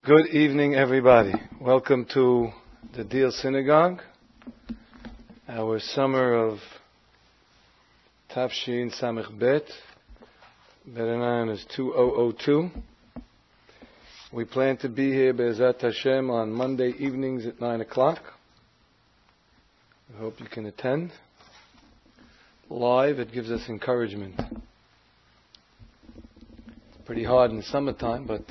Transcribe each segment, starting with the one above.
Good evening, everybody. Welcome to the Deal Synagogue, our summer of Tafshin Samech Bet, better known as 2002. We plan to be here, Be'ezat Hashem, on Monday evenings at 9 o'clock. We hope you can attend. Live, it gives us encouragement. It's pretty hard in the summertime, but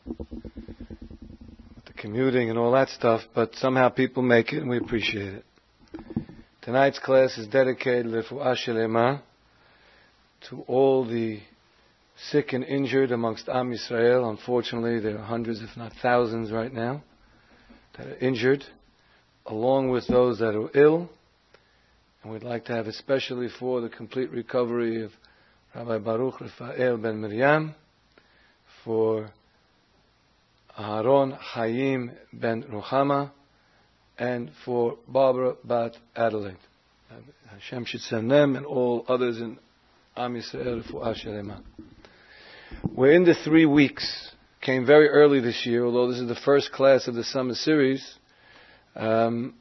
commuting and all that stuff, but somehow people make it and we appreciate it. Tonight's class is dedicated Lefuah Shelema to all the sick and injured amongst Am Yisrael. Unfortunately, there are hundreds, if not thousands right now, that are injured, along with those that are ill. And we'd like to have especially for the complete recovery of Rabbi Baruch Rafael ben Miriam, for Aharon Chaim ben Ruchama, and for Barbara Bat Adelaide. Hashem should send them and all others in Am Yisrael Refuah Shelema. We're in the 3 weeks. Came very early this year, although this is the first class of the summer series. The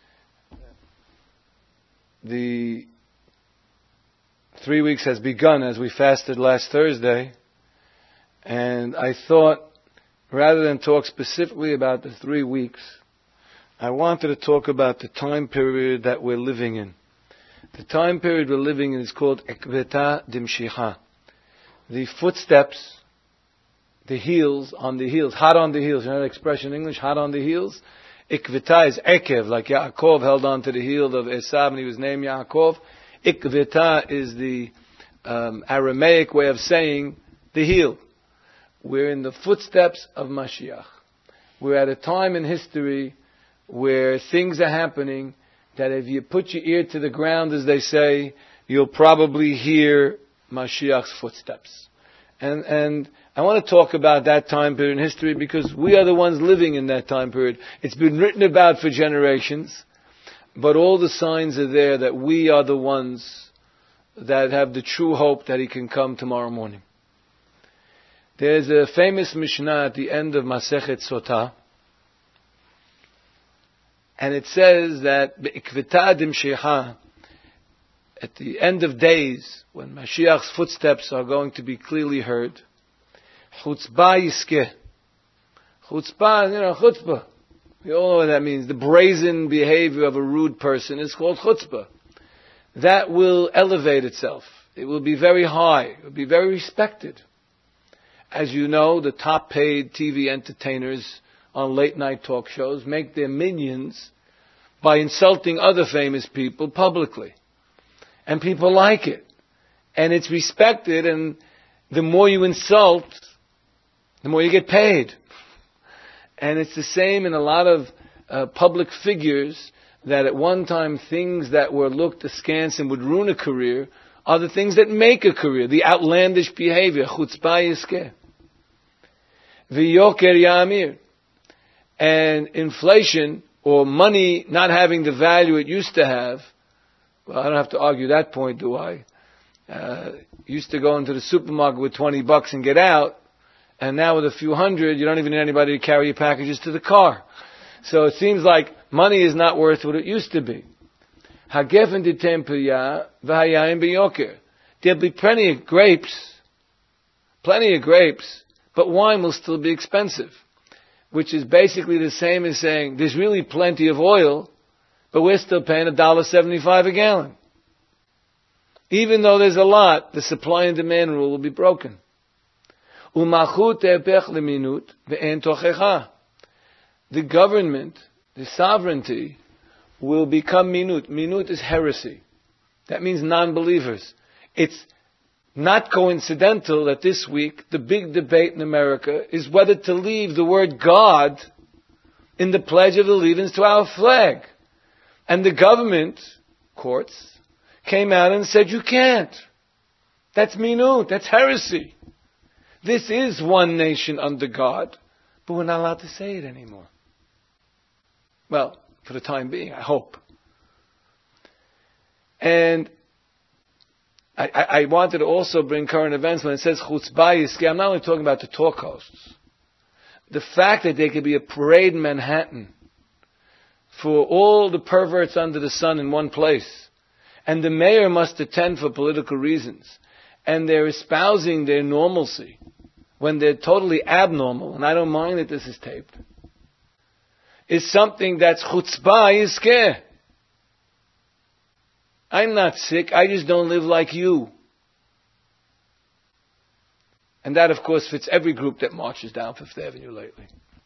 3 weeks has begun as we fasted last Thursday, and I thought, rather than talk specifically about the 3 weeks, I wanted to talk about the time period that we're living in. The time period we're living in is called Ekveta Dimshicha. The footsteps, the heels on the heels, hot on the heels. You know that expression in English, hot on the heels? Ikveta is Ekev, like Yaakov held on to the heel of Esav and he was named Yaakov. Ikveta is the Aramaic way of saying the heel. We're in the footsteps of Mashiach. We're at a time in history where things are happening that if you put your ear to the ground, as they say, you'll probably hear Mashiach's footsteps. And I want to talk about that time period in history because we are the ones living in that time period. It's been written about for generations, but all the signs are there that we are the ones that have the true hope that He can come tomorrow morning. There's a famous Mishnah at the end of Masechet Sotah, and it says that Be'ikveta Dimshecha, at the end of days, when Mashiach's footsteps are going to be clearly heard, Chutzpah Yiskeh. Chutzpah, chutzpah. We all know what that means. The brazen behavior of a rude person is called chutzpah. That will elevate itself. It will be very high. It will be very respected. As you know, the top paid TV entertainers on late night talk shows make their millions by insulting other famous people publicly. And people like it. And it's respected, and the more you insult, the more you get paid. And it's the same in a lot of public figures that at one time things that were looked askance and would ruin a career are the things that make a career. The outlandish behavior, chutzpah yiskeh. V'yoker ya'amir. And inflation, or money not having the value it used to have, well, I don't have to argue that point, do I? Used to go into the supermarket with $20 and get out, and now with a few hundred, you don't even need anybody to carry your packages to the car. So it seems like money is not worth what it used to be. Hagefen ditempeya v'hayayim b'yoker. There'll be plenty of grapes, but wine will still be expensive, which is basically the same as saying there's really plenty of oil, but we're still paying $1.75 a gallon. Even though there's a lot, the supply and demand rule will be broken. The government, the sovereignty, will become minut. Minut is heresy. That means non-believers. It's not coincidental that this week the big debate in America is whether to leave the word God in the Pledge of Allegiance to our flag. And the government, courts, came out and said, you can't. That's minut, that's heresy. This is one nation under God, but we're not allowed to say it anymore. Well, for the time being, I hope. And I wanted to also bring current events when it says chutzpah yiskeh. I'm not only talking about the talk hosts. the fact that there could be a parade in Manhattan for all the perverts under the sun in one place, and the mayor must attend for political reasons, and they're espousing their normalcy when they're totally abnormal, and I don't mind that this is taped, is something that's chutzpah yizkeh. I'm not sick, I just don't live like you. And that, of course, fits every group that marches down Fifth Avenue lately.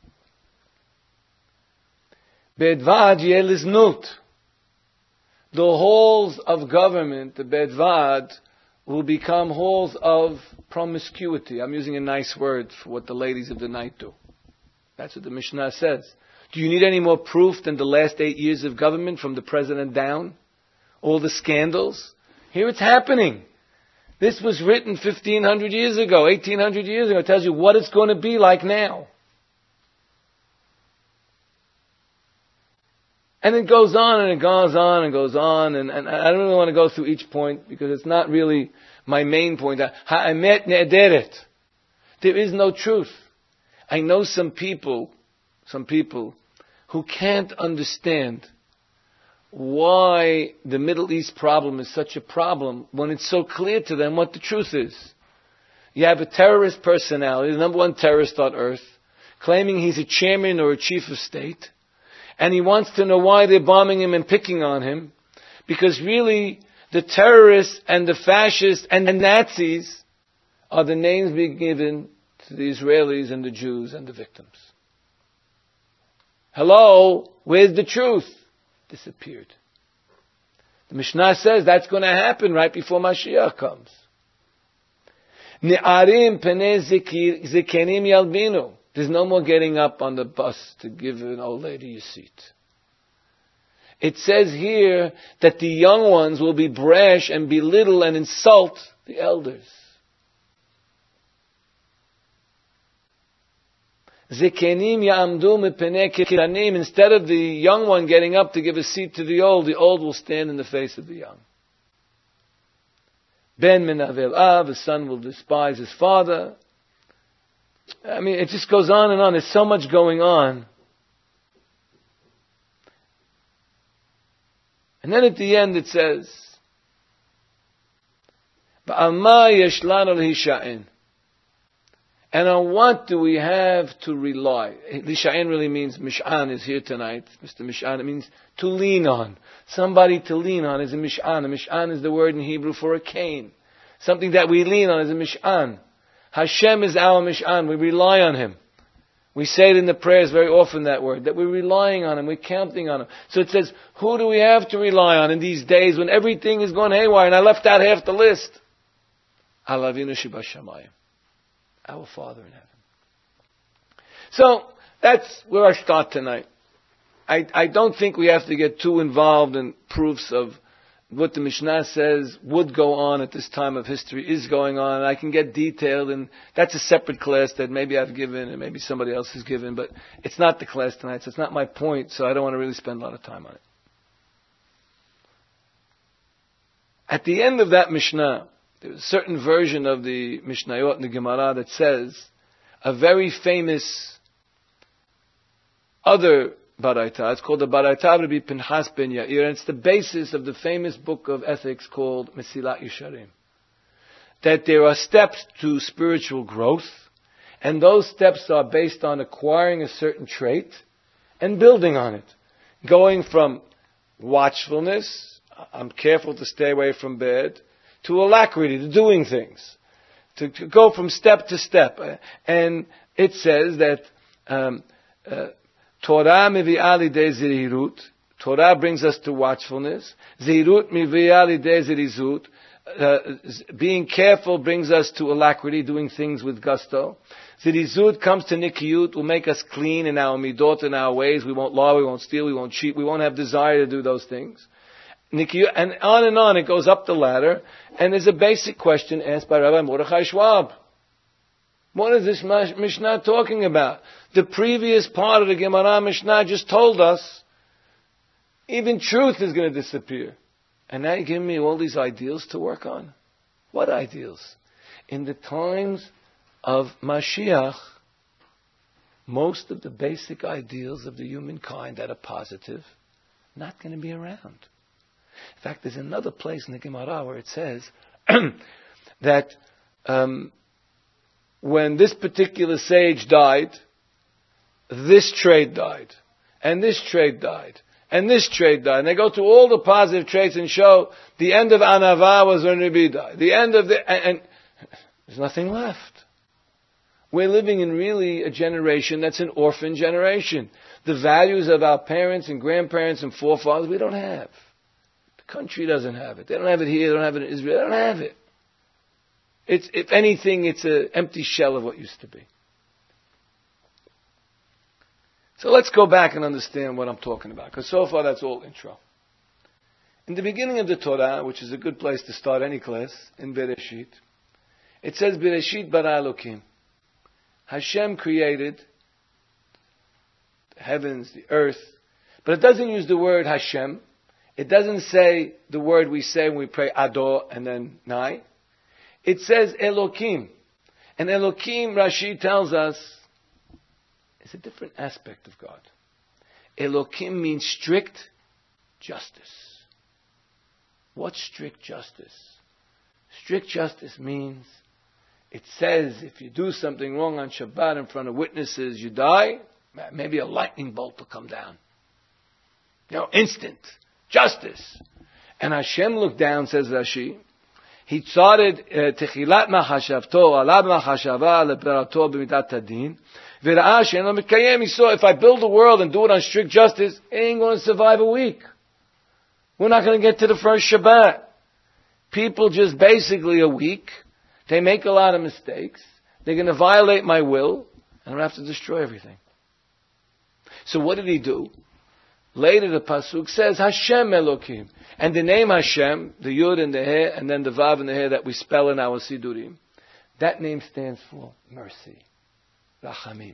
Bedvad yeliznut. The halls of government, the Bedvad, will become halls of promiscuity. I'm using a nice word for what the ladies of the night do. That's what the Mishnah says. Do you need any more proof than the last 8 years of government from the president down? All the scandals? Here it's happening. This was written 1,500 years ago, 1,800 years ago. It tells you what it's going to be like now. And it goes on and it goes on and goes on. And I don't really want to go through each point because it's not really my main point. Ha'emet ne'ederet. There is no truth. I know some people who can't understand why the Middle East problem is such a problem when it's so clear to them what the truth is. You have a terrorist personality, the number one terrorist on earth, claiming he's a chairman or a chief of state, and he wants to know why they're bombing him and picking on him, because really the terrorists and the fascists and the Nazis are the names being given to the Israelis and the Jews and the victims. Hello, where's the truth? Disappeared. The Mishnah says that's going to happen right before Mashiach comes. Ne'arim penei zikenim yalbinu. There's no more getting up on the bus to give an old lady a seat. It says here that the young ones will be brash and belittle and insult the elders. Zekenim ya'amdu mipenei kiranim. Instead of the young one getting up to give a seat to the old will stand in the face of the young. Ben menavel av, the son will despise his father. I mean, it just goes on and on. There's so much going on. And then at the end it says, Ba'alma yeshlan al hisha'in. And on what do we have to rely? Lisha'in really means, Mish'an is here tonight, Mr. Mish'an. It means to lean on. Somebody to lean on is a Mish'an. A Mish'an is the word in Hebrew for a cane. Something that we lean on is a Mish'an. Hashem is our Mish'an. We rely on Him. We say it in the prayers very often, that word, that we're relying on Him, we're counting on Him. So it says, who do we have to rely on in these days when everything is going haywire? And I left out half the list. Alavinu Shebashamayim. Our Father in heaven. So, that's where I start tonight. I don't think we have to get too involved in proofs of what the Mishnah says would go on at this time of history, is going on. I can get detailed, and that's a separate class that maybe I've given and maybe somebody else has given, but it's not the class tonight, so it's not my point, so I don't want to really spend a lot of time on it. At the end of that Mishnah, there's a certain version of the Mishnayot in the Gemara that says a very famous other Baraita. It's called the Baraita of Rabbi Pinchas ben Yair, and it's the basis of the famous book of ethics called Mesilat Yesharim. That there are steps to spiritual growth, and those steps are based on acquiring a certain trait and building on it. Going from watchfulness, I'm careful to stay away from bad, to alacrity, to doing things, to go from step to step. And it says that Torah mivi'ah lidei zirihut, Torah brings us to watchfulness. Zirihut mivi'ah lidei zirizut, being careful brings us to alacrity, doing things with gusto. Zirizut comes to nikiyut, will make us clean in our midot, in our ways. We won't lie, we won't steal, we won't cheat, we won't have desire to do those things. And on it goes up the ladder, and there's a basic question asked by Rabbi Mordechai Schwab. What is this Mishnah talking about? The previous part of the Gemara Mishnah just told us even truth is going to disappear. And now you're giving me all these ideals to work on. What ideals? In the times of Mashiach, most of the basic ideals of the humankind that are positive, not going to be around. In fact, there's another place in the Gemara where it says that when this particular sage died, this trait died, and this trait died, and this trait died. And they go through all the positive traits and show the end of Anava was when Rabbi died. The end of and there's nothing left. We're living in really a generation that's an orphan generation. The values of our parents and grandparents and forefathers, we don't have. The country doesn't have it. They don't have it here, they don't have it in Israel, they don't have it. It's, if anything, it's an empty shell of what used to be. So let's go back and understand what I'm talking about, because so far that's all intro. In the beginning of the Torah, which is a good place to start any class, in Bereshit, it says, Bereshit bara Elokim. Hashem created the heavens, the earth, but it doesn't use the word Hashem. It doesn't say the word we say when we pray Ador and then Nai. It says Elokim. And Elokim, Rashi tells us, is a different aspect of God. Elokim means strict justice. What's strict justice? Strict justice means, it says if you do something wrong on Shabbat in front of witnesses, you die. Maybe a lightning bolt will come down. Instant justice. And Hashem looked down, says Rashi. He started techilat machashavto, alab machashava leperato b'midat hadin. He saw if I build a world and do it on strict justice, it ain't going to survive a week. We're not going to get to the first Shabbat. People just basically a week. They make a lot of mistakes. They're going to violate my will, and I'm going to have to destroy everything. So what did he do? Later the Pasuk says, Hashem Elokim. And the name Hashem, the Yud and the He, and then the Vav and the He that we spell in our Sidurim, that name stands for mercy. Rachamim.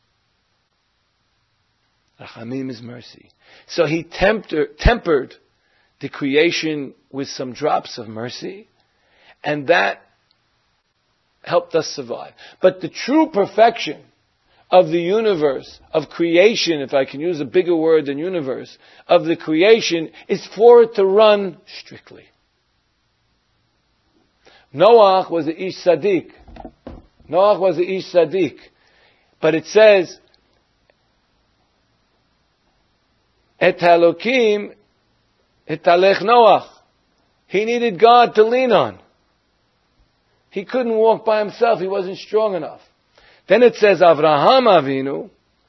Rachamim is mercy. So he tempered the creation with some drops of mercy, and that helped us survive. But the true perfection of the universe, of creation, if I can use a bigger word than universe, of the creation, is for it to run strictly. Noach was the Ish Sadiq. Noach was the Ish Sadiq. But it says, Et Elokim, Et Alech Noach. He needed God to lean on. He couldn't walk by himself. He wasn't strong enough. Then it says, Avraham Avinu,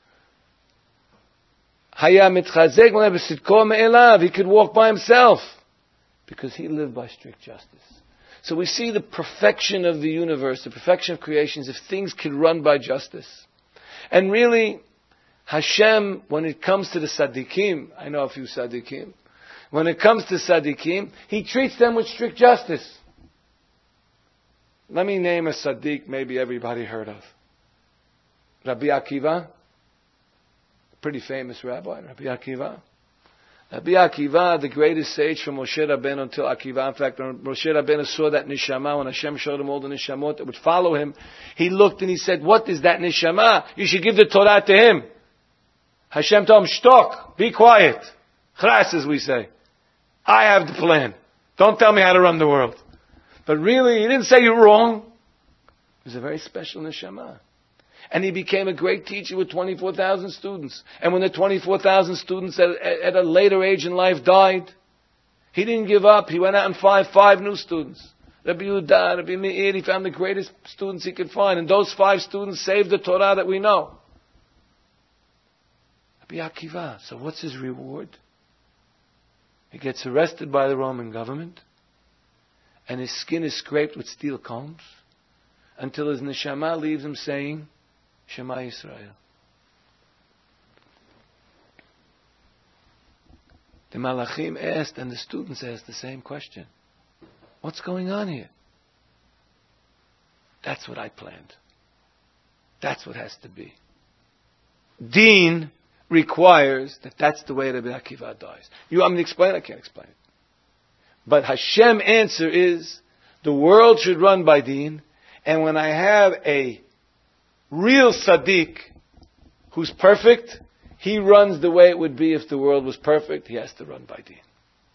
Haya mitchazek b'sidko me'elav. He could walk by himself because he lived by strict justice. So we see the perfection of the universe, the perfection of creations, if things could run by justice. And really, Hashem, when it comes to the Sadiqim, I know a few Sadiqim, when it comes to Sadiqim, He treats them with strict justice. Let me name a Sadiq maybe everybody heard of. Rabbi Akiva, pretty famous rabbi, Rabbi Akiva. Rabbi Akiva, the greatest sage from Moshe Rabbeinu until Akiva. In fact, when Moshe Rabbeinu saw that neshama, when Hashem showed him all the neshamot that would follow him, he looked and he said, what is that neshama? You should give the Torah to him. Hashem told him, shtok, be quiet. Chras, as we say. I have the plan. Don't tell me how to run the world. But really, he didn't say you're wrong. It was a very special neshama. And he became a great teacher with 24,000 students. And when the 24,000 students at a later age in life died, he didn't give up. He went out and found five new students. Rabbi Yehuda, Rabbi Meir, he found the greatest students he could find. And those 5 students saved the Torah that we know. Rabbi Akiva. So what's his reward? He gets arrested by the Roman government. And his skin is scraped with steel combs. Until his neshama leaves him saying, Shema Yisrael. The Malachim asked and the students asked the same question. What's going on here? That's what I planned. That's what has to be. Deen requires that that's the way Rabbi Akiva dies. You want me to explain? I can't explain it. But Hashem's answer is, the world should run by Deen, and when I have a real Sadiq, who's perfect, he runs the way it would be if the world was perfect. He has to run by Deen.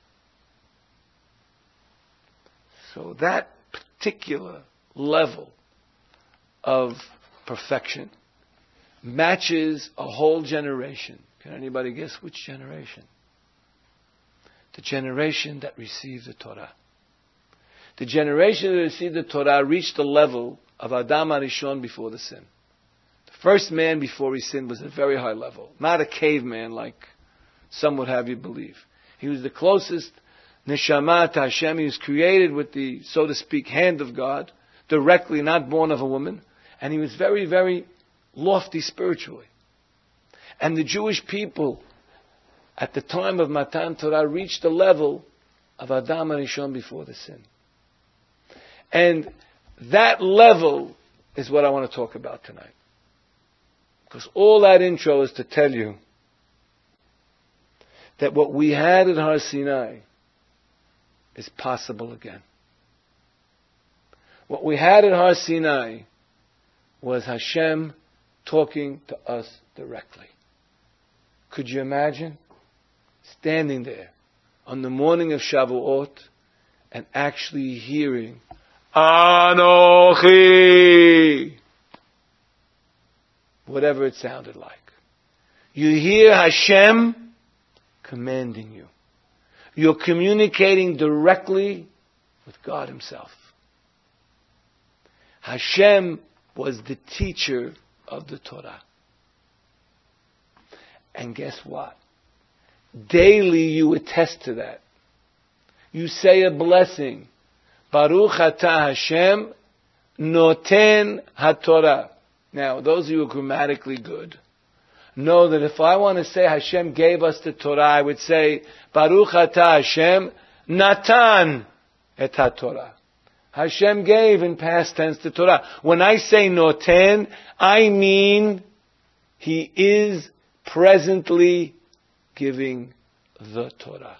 So that particular level of perfection matches a whole generation. Can anybody guess which generation? The generation that received the Torah. The generation that received the Torah reached the level of Adam HaRishon before the sin. The first man before he sinned was a very high level. Not a caveman like some would have you believe. He was the closest neshama to Hashem. He was created with the, so to speak, hand of God, directly, not born of a woman. And he was very, very lofty spiritually. And the Jewish people at the time of Matan Torah reached the level of Adam HaRishon before the sin. And that level is what I want to talk about tonight. Because all that intro is to tell you that what we had at Har Sinai is possible again. What we had at Har Sinai was Hashem talking to us directly. Could you imagine standing there on the morning of Shavuot and actually hearing Anochi, whatever it sounded like? You hear Hashem commanding you. You're communicating directly with God Himself. Hashem was the teacher of the Torah. And guess what? Daily you attest to that. You say a blessing. Baruch atah Hashem noten haTorah. Now, those of you who are grammatically good know that if I want to say Hashem gave us the Torah, I would say Baruch atah Hashem natan et haTorah. Hashem gave in past tense the Torah. When I say noten, I mean He is presently giving the Torah.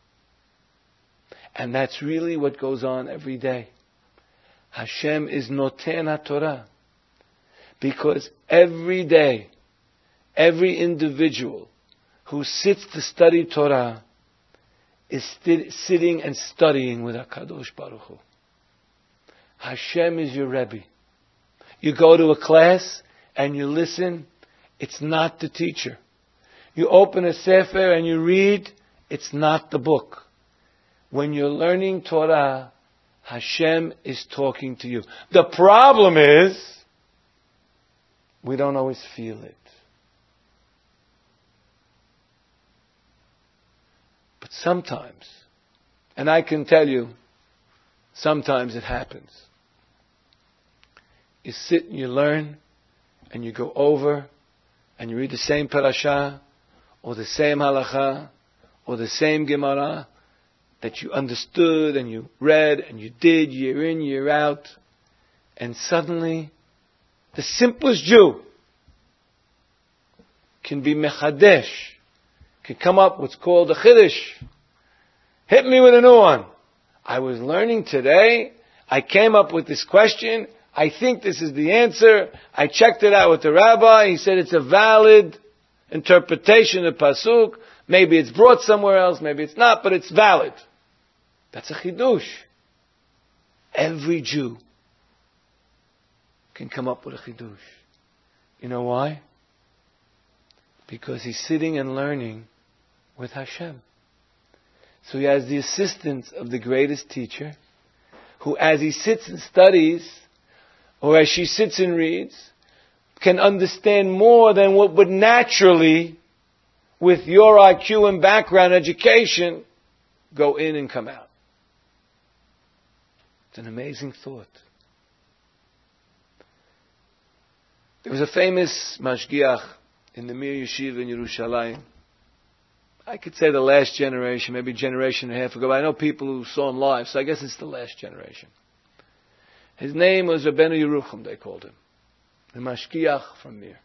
And that's really what goes on every day. Hashem is noten haTorah. Because every day, every individual who sits to study Torah is sitting and studying with HaKadosh Baruch Hu. Hashem is your Rebbe. You go to a class and you listen, it's not the teacher. You open a sefer and you read, it's not the book. When you're learning Torah, Hashem is talking to you. The problem is, we don't always feel it. But sometimes, and I can tell you, sometimes it happens. You sit and you learn, and you go over, and you read the same parasha, or the same halacha, or the same Gemara, that you understood, and you read, and you did, year in, year out, and suddenly, the simplest Jew can be mechadesh, can come up what's called a chiddush. Hit me with a new one. I was learning today, I came up with this question, I think this is the answer, I checked it out with the rabbi, he said it's a valid interpretation of Pasuk, maybe it's brought somewhere else, maybe it's not, but it's valid. That's a chidush. Every Jew can come up with a chidush. You know why? Because he's sitting and learning with Hashem. So he has the assistance of the greatest teacher, who as he sits and studies, or as she sits and reads, can understand more than what would naturally, with your IQ and background education, go in and come out. It's an amazing thought. There was a famous mashgiach in the Mir Yeshiva in Yerushalayim. I could say the last generation, maybe a generation and a half ago, but I know people who saw him live, so I guess it's the last generation. His name was Rabbeinu Yerucham, they called him. The mashgiach from Mir.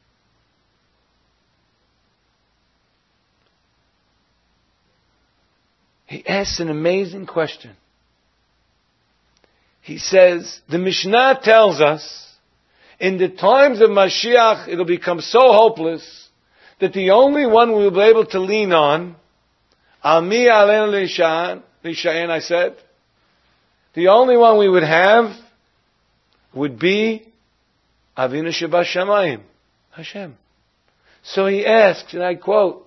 He asks an amazing question. He says, the Mishnah tells us, In the times of Mashiach, it'll become so hopeless that the only one we will be able to lean on, Ami Aleinu Lishayen, I said, the only one we would have would be Avinu Shebashamayim, Hashem. So he asks, and I quote,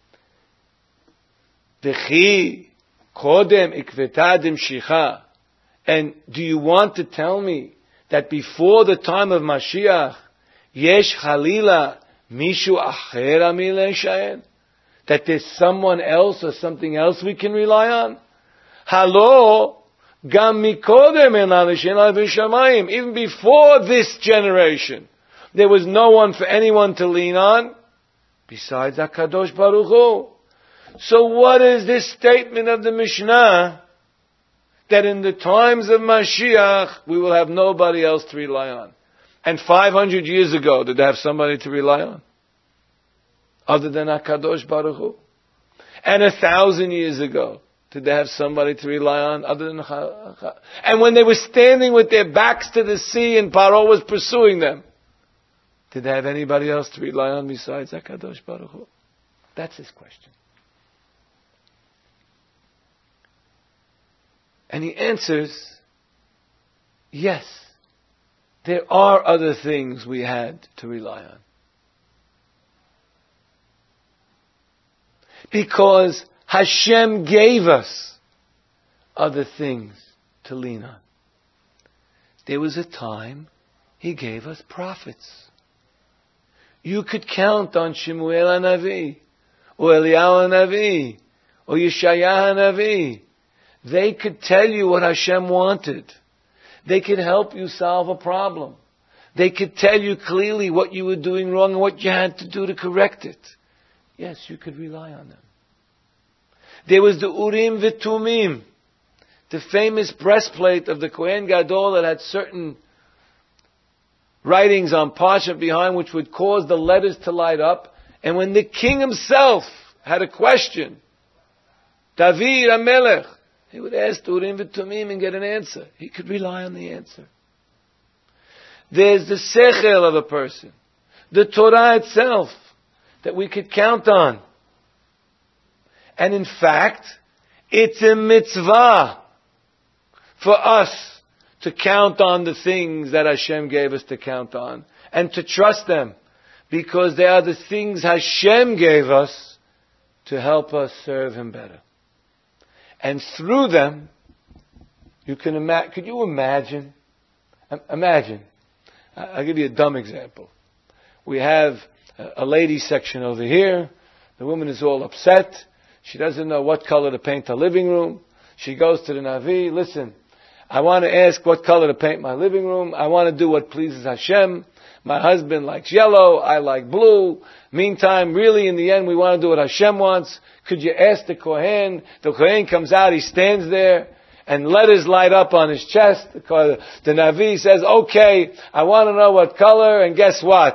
V'chi kodem ikvetadim shicha. And do you want to tell me that before the time of Mashiach, yesh halila mishu acher ami leishayen? That there's someone else or something else we can rely on? Halo gam mikodem enalishin shamayim. Even before this generation, there was no one for anyone to lean on besides HaKadosh Baruch Hu. So what is this statement of the Mishnah? That in the times of Mashiach, we will have nobody else to rely on. And 500 years ago, did they have somebody to rely on? Other than HaKadosh Baruch Hu. And 1,000 years ago, did they have somebody to rely on other than HaKadosh? And when they were standing with their backs to the sea and Paro was pursuing them, did they have anybody else to rely on besides HaKadosh Baruch Hu? That's his question. And he answers, yes, there are other things we had to rely on. Because Hashem gave us other things to lean on. There was a time He gave us prophets. You could count on Shemuel HaNavi, or Eliyahu HaNavi, or Yeshayahu HaNavi. They could tell you what Hashem wanted. They could help you solve a problem. They could tell you clearly what you were doing wrong and what you had to do to correct it. Yes, you could rely on them. There was the Urim V'Tumim, the famous breastplate of the Kohen Gadol that had certain writings on parchment behind which would cause the letters to light up. And when the king himself had a question, David HaMelech, he would ask Urim V'Tumim and get an answer. He could rely on the answer. There's the sechel of a person, the Torah itself, that we could count on. And in fact, it's a mitzvah for us to count on the things that Hashem gave us to count on and to trust them, because they are the things Hashem gave us to help us serve Him better. And through them, you can imagine. Could you imagine? Imagine. I'll give you a dumb example. We have a ladies section over here. The woman is all upset. She doesn't know what color to paint her living room. She goes to the Navi. Listen, I want to ask what color to paint my living room. I want to do what pleases Hashem. My husband likes yellow. I like blue. Meantime, really, in the end, we want to do what Hashem wants. Could you ask the Kohen? The Kohen comes out. He stands there, and letters light up on his chest. The Navi says, okay, I want to know what color, and guess what?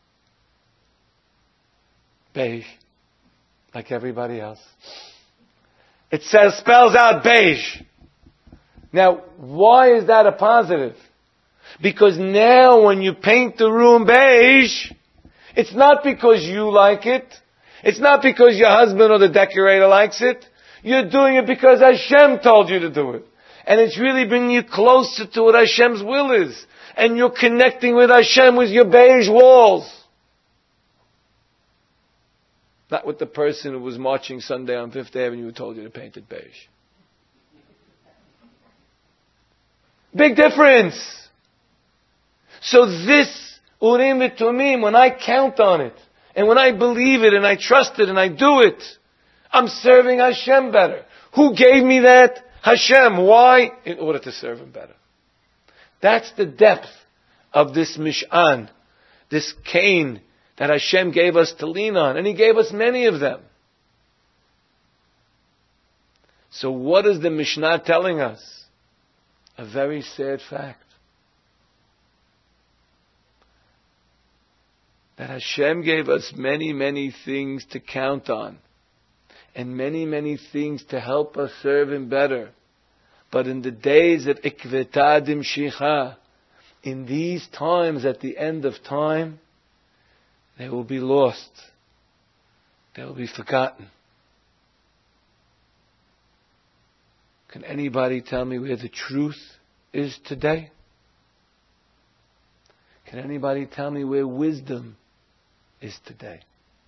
Beige. Like everybody else. It spells out beige. Now, why is that a positive? Because now when you paint the room beige, it's not because you like it. It's not because your husband or the decorator likes it. You're doing it because Hashem told you to do it. And it's really bringing you closer to what Hashem's will is. And you're connecting with Hashem with your beige walls. Not with the person who was marching Sunday on 5th Avenue who told you to paint it beige. Big difference. So this Urim V'Tumim, when I count on it, and when I believe it, and I trust it, and I do it, I'm serving Hashem better. Who gave me that? Hashem. Why? In order to serve Him better. That's the depth of this Mish'an, this cane that Hashem gave us to lean on. And He gave us many of them. So what is the Mishnah telling us? A very sad fact. That Hashem gave us many, many things to count on. And many, many things to help us serve Him better. But in the days of Ikvetadim Shicha, in these times, at the end of time, they will be lost. They will be forgotten. Can anybody tell me where the truth is today? Can anybody tell me where wisdom is today?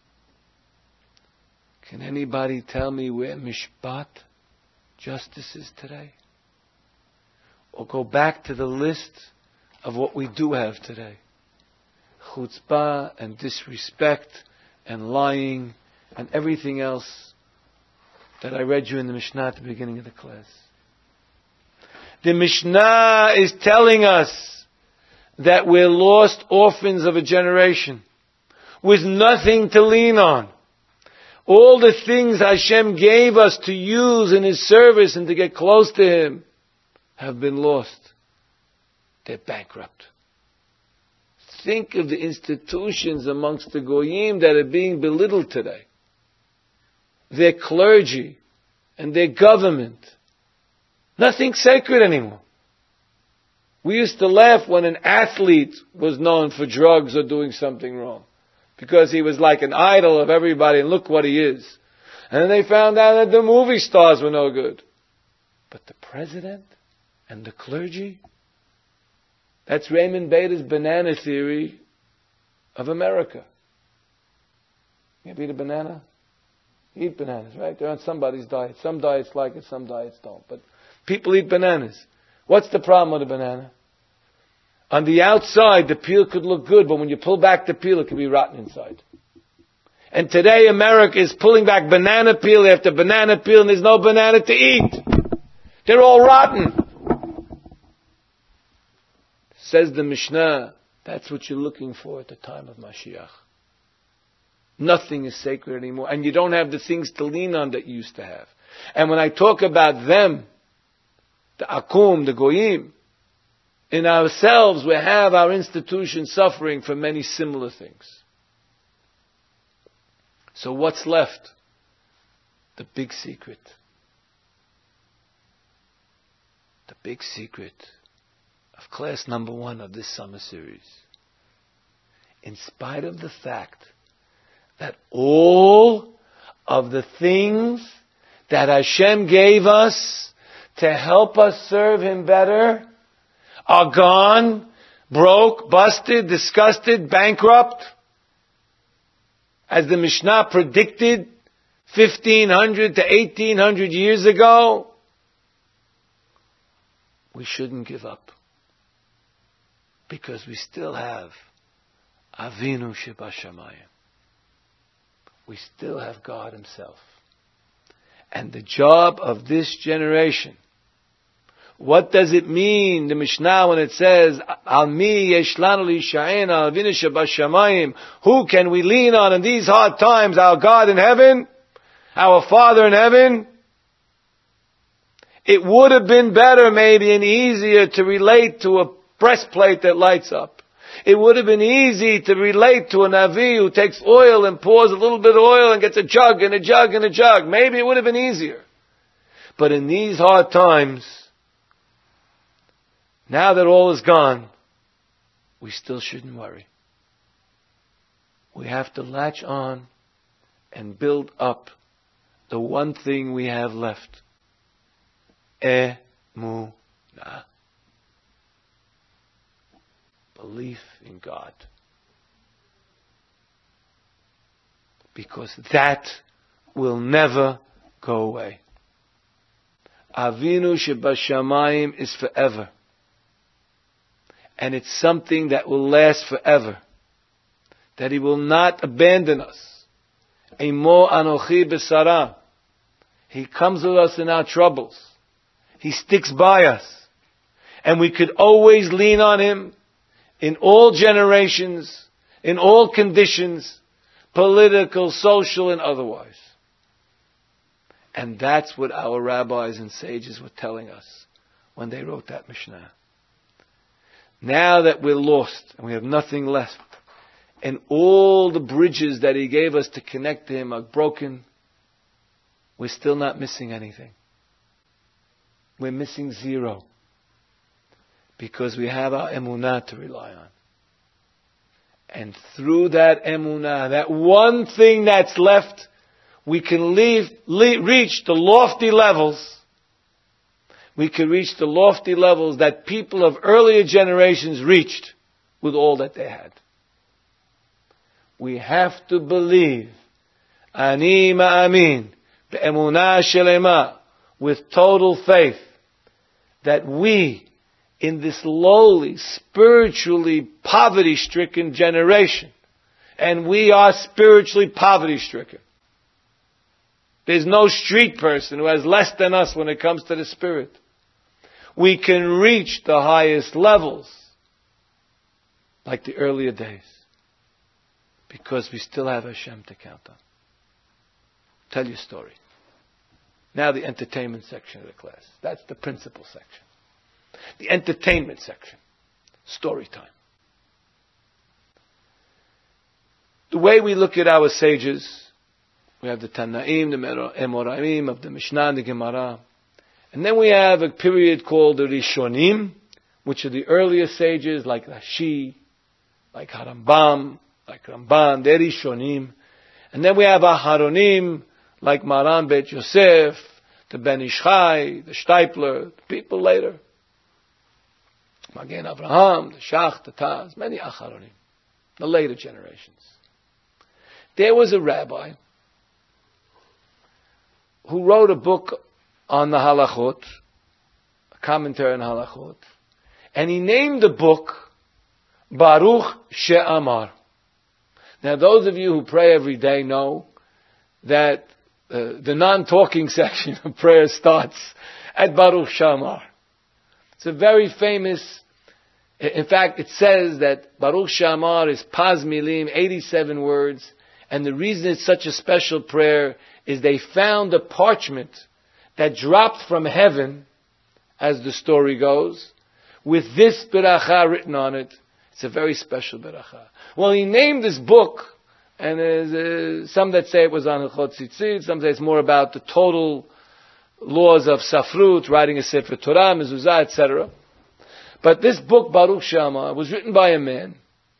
Can anybody tell me where mishpat, justice, is today? Or go back to the list of what we do have today. Chutzpah and disrespect and lying and everything else that I read you in the Mishnah at the beginning of the class. The Mishnah is telling us that we're lost orphans of a generation with nothing to lean on. All the things Hashem gave us to use in His service and to get close to Him have been lost. They're bankrupt. Think of the institutions amongst the Goyim that are being belittled today. Their clergy and their government. Nothing sacred anymore. We used to laugh when an athlete was known for drugs or doing something wrong, because he was like an idol of everybody, and look what he is. And then they found out that the movie stars were no good. But the president and the clergy, that's Raymond Bader's banana theory of America. You ever eat a banana? You eat bananas, right? They're on somebody's diet. Some diets like it, some diets don't. But people eat bananas. What's the problem with a banana? On the outside, the peel could look good, but when you pull back the peel, it could be rotten inside. And today, America is pulling back banana peel after banana peel, and there's no banana to eat. They're all rotten. Says the Mishnah, that's what you're looking for at the time of Mashiach. Nothing is sacred anymore, and you don't have the things to lean on that you used to have. And when I talk about them, the Akum, the Goyim, in ourselves we have our institutions suffering from many similar things. So what's left? The big secret. The big secret of class number 1 of this summer series. In spite of the fact that all of the things that Hashem gave us to help us serve Him better are gone, broke, busted, disgusted, bankrupt, as the Mishnah predicted 1,500 to 1,800 years ago, we shouldn't give up. Because we still have Avinu Shebashamayim. We still have God Himself. And the job of this generation, what does it mean, the Mishnah, when it says, Al mi yeshlanu lisha'en al Avinu Shebashamayim, who can we lean on in these hard times? Our God in heaven? Our Father in heaven? It would have been better maybe and easier to relate to a breastplate that lights up. It would have been easy to relate to a Navi who takes oil and pours a little bit of oil and gets a jug and a jug and a jug. Maybe it would have been easier. But in these hard times, now that all is gone, we still shouldn't worry. We have to latch on and build up the one thing we have left. Emunah. Belief in God. Because that will never go away. Avinu Shebashamayim is forever. And it's something that will last forever. That He will not abandon us. Imo anochi besara. He comes with us in our troubles. He sticks by us. And we could always lean on Him in all generations, in all conditions, political, social, and otherwise. And that's what our rabbis and sages were telling us when they wrote that Mishnah. Now that we're lost and we have nothing left, and all the bridges that He gave us to connect to Him are broken, we're still not missing anything. We're missing zero. Because we have our emunah to rely on. And through that emunah, that one thing that's left, we can reach the lofty levels. We can reach the lofty levels that people of earlier generations reached with all that they had. We have to believe, ani ma'amin, be'emunah shelema, with total faith, that we, in this lowly, spiritually poverty-stricken generation, and we are spiritually poverty-stricken. There's no street person who has less than us when it comes to the spirit. We can reach the highest levels like the earlier days because we still have Hashem to count on. Tell your story. Now the entertainment section of the class. That's the principal section. The entertainment section. Story time. The way we look at our sages, we have the Tanaim, the Emoraim of the Mishnah and the Gemara. And then we have a period called the Rishonim, which are the earlier sages like Rashi, like Harambam, like Ramban, they're Rishonim. And then we have Aharonim, like Maran Bet Yosef, the Ben Ish Chai, the Steipler, the people later. Magen Avraham, the Shach, the Taz, many Aharonim, the later generations. There was a rabbi who wrote a book on the halachot, a commentary on halachot, and he named the book Baruch She'amar. Now those of you who pray every day know that the non-talking section of prayer starts at Baruch She'amar. It's a very famous, in fact it says that Baruch She'amar is Paz Milim, 87 words, and the reason it's such a special prayer is they found a parchment that dropped from heaven, as the story goes, with this beracha written on it. It's a very special beracha. Well, he named this book, and there's some that say it was on Hilchot Tzitzit, some say it's more about the total laws of Safrut, writing a Sefer Torah, Mezuzah, etc. But this book, Baruch She'amar, was written by a man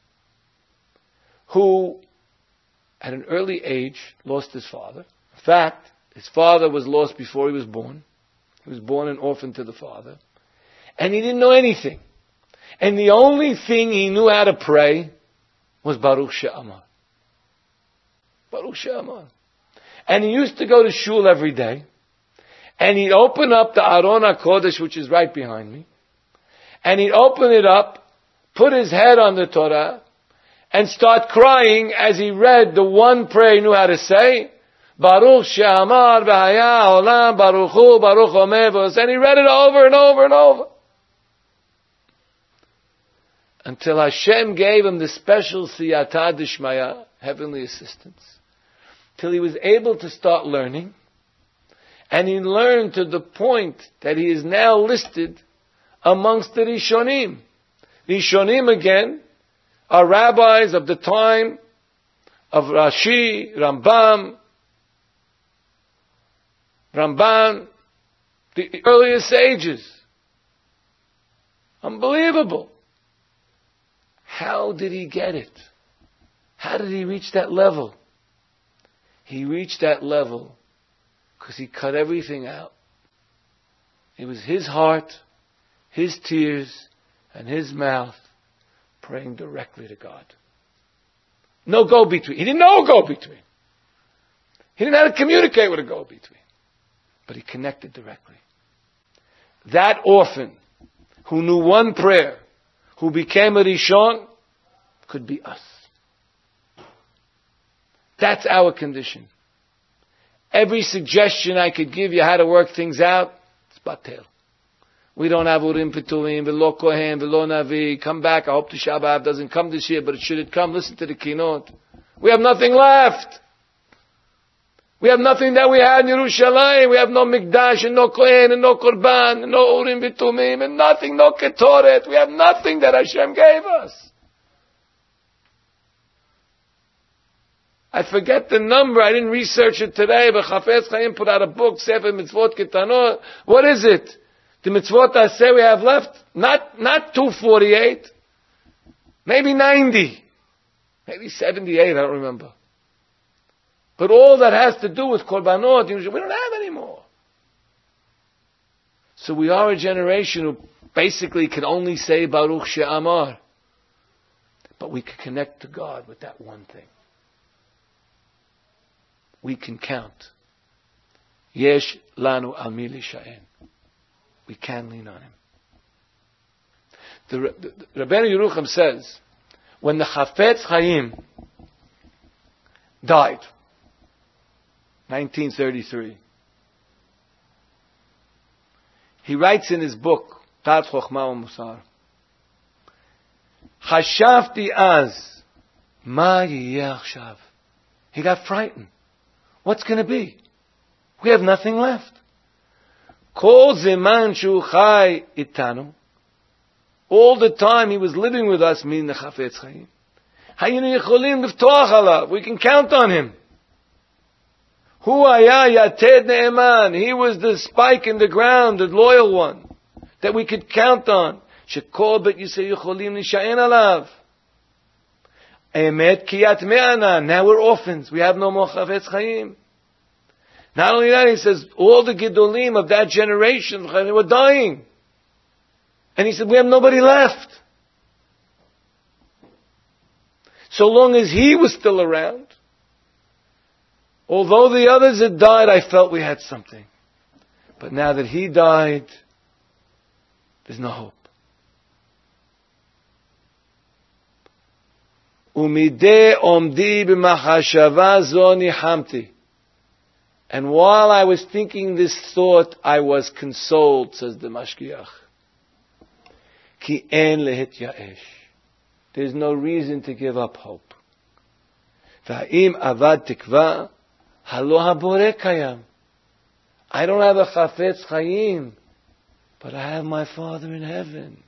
who, at an early age, lost his father. In fact, his father was lost before he was born. He was born an orphan to the father. And he didn't know anything. And the only thing he knew how to pray was Baruch She'amar. Baruch She'amar. And he used to go to shul every day. And he'd open up the Aron HaKodesh, which is right behind me. And he'd open it up, put his head on the Torah, and start crying as he read the one prayer he knew how to say, Baruch She'amar v'haya olam Baruch Hu Baruch Omevos, and he read it over and over and over. Until Hashem gave him the special siyata d'shmaya, heavenly assistance. Till he was able to start learning. And he learned to the point that he is now listed amongst the Rishonim. Rishonim again are rabbis of the time of Rashi, Ramban, the earlier sages. Unbelievable. How did he get it? How did he reach that level? He reached that level because he cut everything out. It was his heart, his tears, and his mouth praying directly to God. No go-between. He didn't know a go-between. He didn't know how to communicate with a go-between. But he connected directly. That orphan who knew one prayer, who became a Rishon, could be us. That's our condition. Every suggestion I could give you how to work things out, it's batel. We don't have Urim Petulim, V'lo Kohen, V'lo Navi. Come back. I hope the Shabbat doesn't come this year, but it should come. Listen to the Kinot. We have nothing left. We have nothing that we had in Yerushalayim. We have no Mikdash, and no Kohen, and no Korban, and no Urim V'tumim, and nothing, no Ketoret. We have nothing that Hashem gave us. I forget the number. I didn't research it today, but Chafetz Chaim put out a book, Sefer Mitzvot Ketanot. What is it? The mitzvot I say we have left? Not 248. Maybe 90. Maybe 78, I don't remember. But all that has to do with korbanot, we don't have anymore. So we are a generation who basically can only say Baruch She'amar. But we can connect to God with that one thing. We can count. Yesh lanu al mi lisha'en. We can lean on Him. The Rabbeinu Yerucham says, when the Chafetz Chaim died, 1933, he writes in his book, Tat Chochmah Musar, Chashavti az, ma yiyeh achshav. He got frightened. What's going to be? We have nothing left. Kol zeman shu chai itanu. All the time he was living with us, meaning the Chafetz Chaim. Hayinu yicholim liftoach alav. We can count on him. Hu haya yated ne'eman. He was the spike in the ground, the loyal one, that we could count on. Shekol bet yisei yicholim nisha'en alav. Emet kiyat me'ana. Now we're orphans. We have no more Chafetz Chaim. Not only that, he says, all the Gedolim of that generation were dying. And he said, we have nobody left. So long as he was still around, although the others had died, I felt we had something. But now that he died, there's no hope. Umideh omdi b'machashava zo nihamti. And while I was thinking this thought, I was consoled, says the Mashgiach. Ki en lehit yaesh. There's no reason to give up hope. Va'im avad tikva, halo habore kayam. I don't have a Chafetz Chaim, but I have my Father in heaven.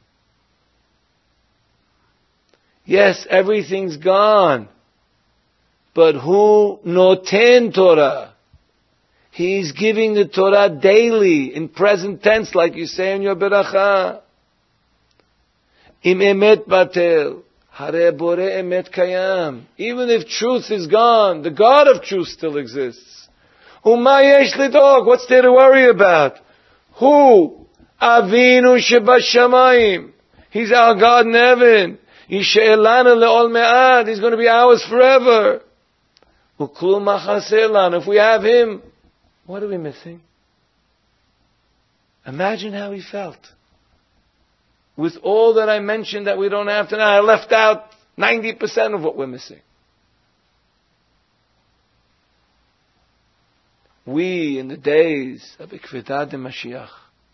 Yes, everything's gone. But who noten Torah? He's giving the Torah daily, in present tense, like you say in your beracha. Im emet batel, hare bore emet kayam. Even if truth is gone, the God of truth still exists. Uma yesh lidog, what's there to worry about? Who? Avinu shebashamayim. He's our God in heaven. Yishe'elana le'ol me'ad. He's going to be ours forever. Uklum machaseh lanu. If we have Him, what are we missing? Imagine how he felt. With all that I mentioned that we don't have tonight, I left out 90% of what we're missing. We, in the days of Ikvedat Mashiach,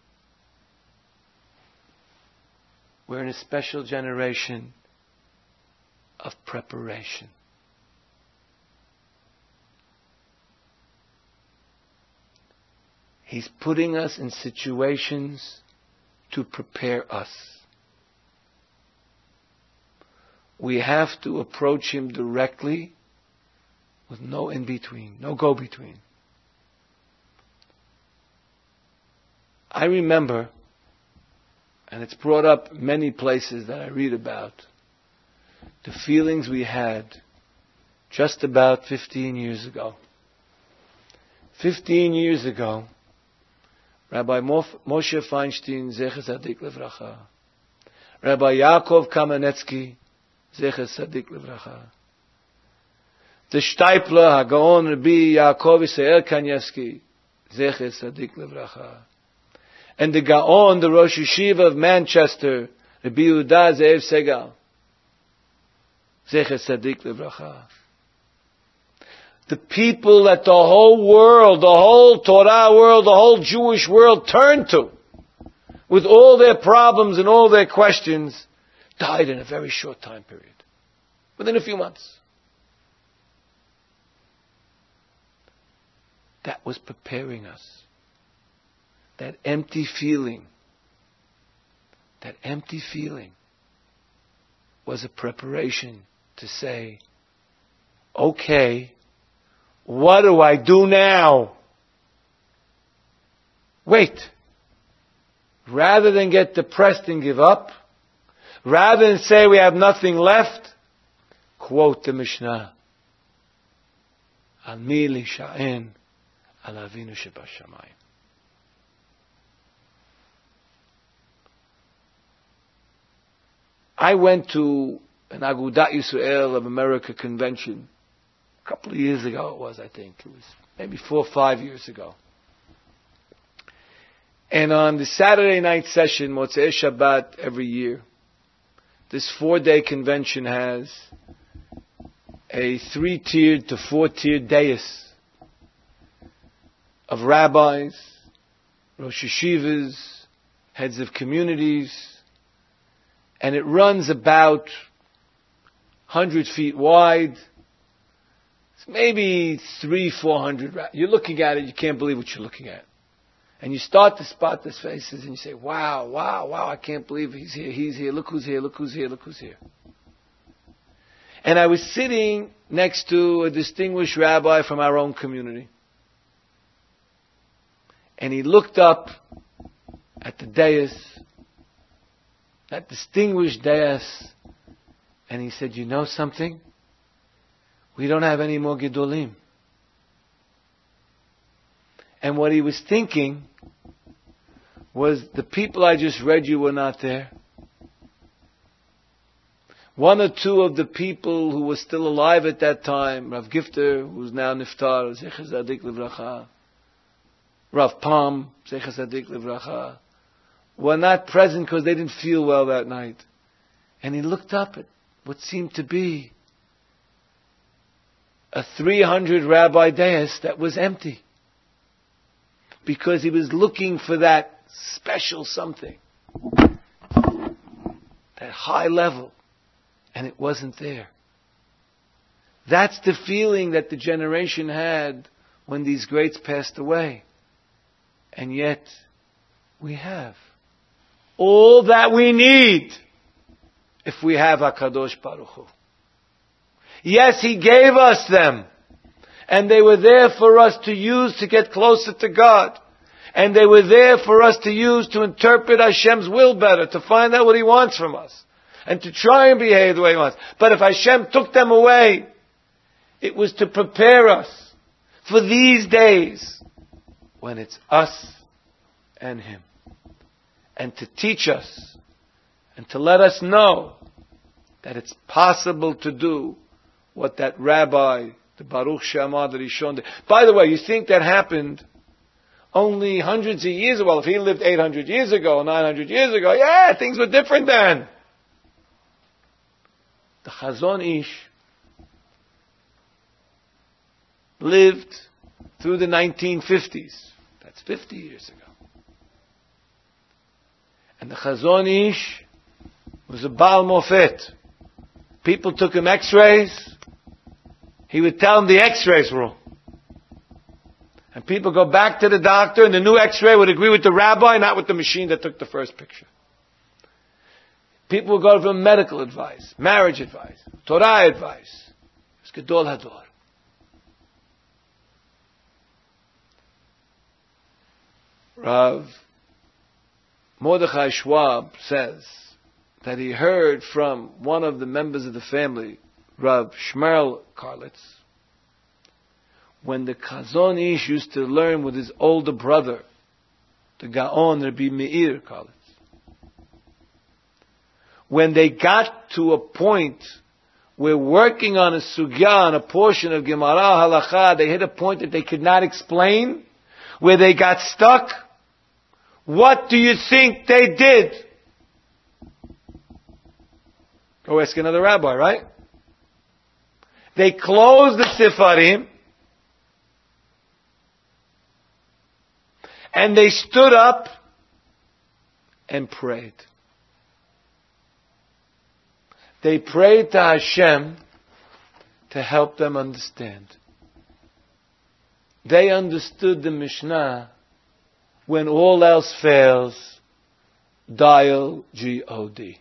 we're in a special generation of preparation. He's putting us in situations to prepare us. We have to approach Him directly with no in-between, no go-between. I remember, and it's brought up many places that I read about, the feelings we had just about 15 years ago. 15 years ago, Rabbi Moshe Feinstein, Zecher Tzadik Levracha, Rabbi Yaakov Kamenetsky, Zecher Tzadik Levracha, the Steipler, HaGaon Rabbi Yaakov Yisrael Kanievsky, Zecher Tzadik Levracha, and the Gaon, the Rosh Yeshiva of Manchester, Rabbi Yehuda Ze'ev Segal, Zecher Tzadik Levracha. The people that the whole world, the whole Torah world, the whole Jewish world turned to, with all their problems and all their questions, died in a very short time period. Within a few months. That was preparing us. That empty feeling was a preparation to say, okay, what do I do now? Wait. rather than get depressed and give up, rather than say we have nothing left, quote the Mishnah. Al mi li sha'en al Avinu shebashamayim. I went to an Agudat Yisrael of America convention a couple of years ago. It was maybe 4 or 5 years ago. And on the Saturday night session, Motzei Shabbat, every year, this 4-day convention has a 3-tiered to 4-tiered dais of rabbis, Rosh Yeshivas, heads of communities, and it runs about 100 feet wide. It's maybe 300-400. You're looking at it, you can't believe what you're looking at. And you start to spot these faces and you say, wow, I can't believe he's here, look who's here. And I was sitting next to a distinguished rabbi from our own community. And he looked up at the dais, that distinguished dais, and he said, you know something? We don't have any more Gedolim. And what he was thinking was the people I just read you were not there. 1 or 2 of the people who were still alive at that time, Rav Gifter, who's now Niftar, Zecher Tzadik Livracha, Rav Palm, Zecher Tzadik Livracha, were not present because they didn't feel well that night. And he looked up at what seemed to be a 300 rabbi dais that was empty. Because he was looking for that special something. That high level. And it wasn't there. That's the feeling that the generation had when these greats passed away. And yet, we have all that we need if we have HaKadosh Baruch Hu. Yes, He gave us them. And they were there for us to use to get closer to God. And they were there for us to use to interpret Hashem's will better, to find out what He wants from us. And to try and behave the way He wants. But if Hashem took them away, it was to prepare us for these days when it's us and Him. And to teach us and to let us know that it's possible to do what that rabbi, the Baruch She'amad Rishon did. By the way, you think that happened only hundreds of years ago? Well, if he lived 800 years ago, 900 years ago, yeah, things were different then. The Chazon Ish lived through the 1950s. That's 50 years ago. And the Chazon Ish was a Baal Mofet. People took him x-rays. He would tell them the x-rays were wrong. And people go back to the doctor and the new x-ray would agree with the rabbi, not with the machine that took the first picture. People would go for medical advice, marriage advice, Torah advice. It's Gedol Hador. Rav Mordechai Schwab says that he heard from one of the members of the family, Rav Shmerl Karlitz, when the Chazon Ish used to learn with his older brother, the Gaon Rabbi Meir Karlitz. When they got to a point where working on a sugya, on a portion of Gemara Halacha, they hit a point that they could not explain, where they got stuck, what do you think they did? Go ask another rabbi, right? They closed the Sifarim, and they stood up and prayed. They prayed to Hashem to help them understand. They understood the Mishnah, when all else fails, dial G-O-D.